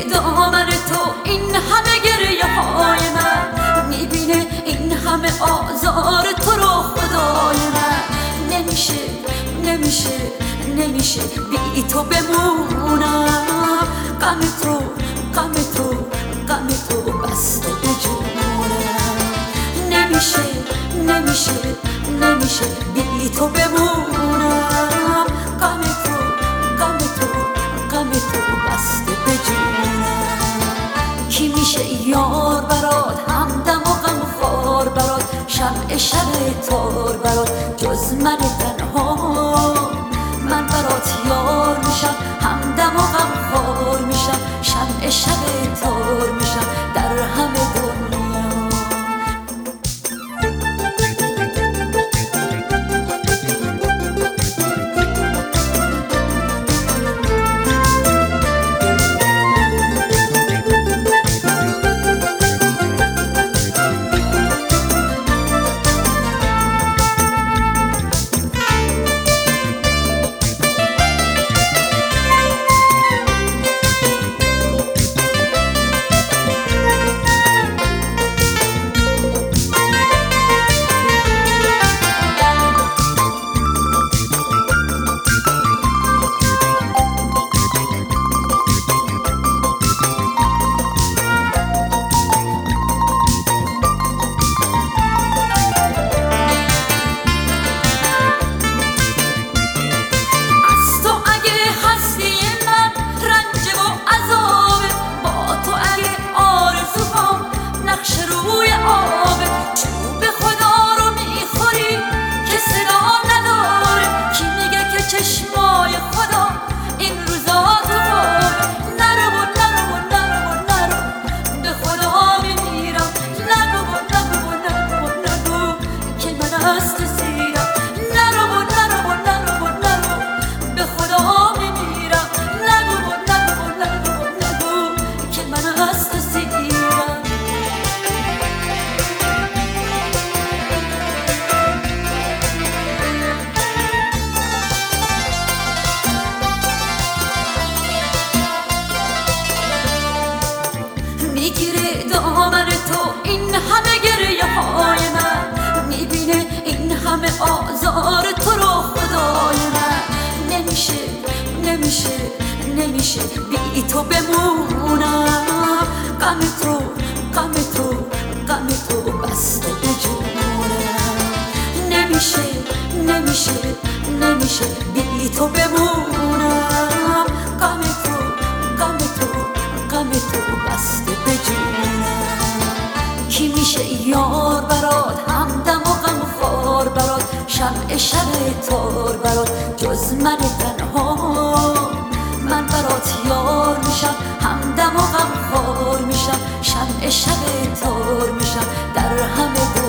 دامن تو این همه گریه های من، میبینه این همه آزار تو رو خدای من. نمیشه نمیشه نمیشه بی تو بمونم، غم تو غم تو غم تو بسته به جونم. نمیشه نمیشه نمیشه بی تو بمونم، غم تو غم تو غم تو بسته به جونم. کی میشه یار برات، همدم و غم خوار برات، شمع شب تار برات جز من تنها؟ من برات یار میشم، همدم و غم خوار میشم، شمع شب تار میشم در همه دنیا. چشمای خدا این روزا تو نرو و نرو و نرو و نرو، به خدا میمیرم. نگو و نگو و نگو و نگو که من از تو سیرم. نرو و نرو و نرو و نرو، به خدا میمیرم. نگو و نگو و نگو و نگو که من از تو سیرم. میگیره دامن تو این همه گریه های من، میبینه این همه آزار تو رو خدای من. نمیشه نمیشه نمیشه بی تو بمونم، غم تو غم تو غم تو بسته به جونم. نمیشه نمیشه نمیشه بی تو بمونم، غم تو غم تو غم تو بسته به جونم. کی میشه یار برات، همدم و غم خوار برات، شمع شب تار برات جز من تنها؟ من برات یار میشم، همدم و غم خوار میشم، شمع شب تار میشم در همه